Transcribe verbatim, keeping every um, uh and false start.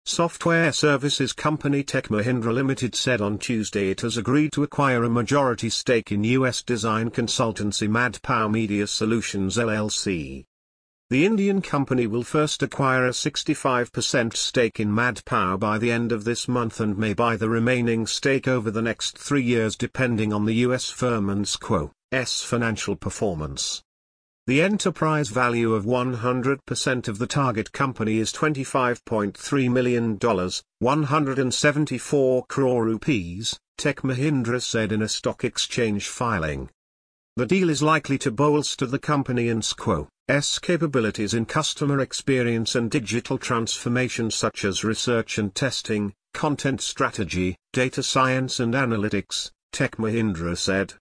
Software services company Tech Mahindra Limited said on Tuesday it has agreed to acquire a majority stake in U S design consultancy Madpower Media Solutions L L C. The Indian company will first acquire a sixty-five percent stake in Madpower by the end of this month and may buy the remaining stake over the next three years depending on the U S firm and S Q O's financial performance. The enterprise value of one hundred percent of the target company is twenty-five point three million dollars, one hundred seventy-four crore rupees, Tech Mahindra said in a stock exchange filing. The deal is likely to bolster the company and S Q O's capabilities in customer experience and digital transformation such as research and testing, content strategy, data science and analytics, Tech Mahindra said.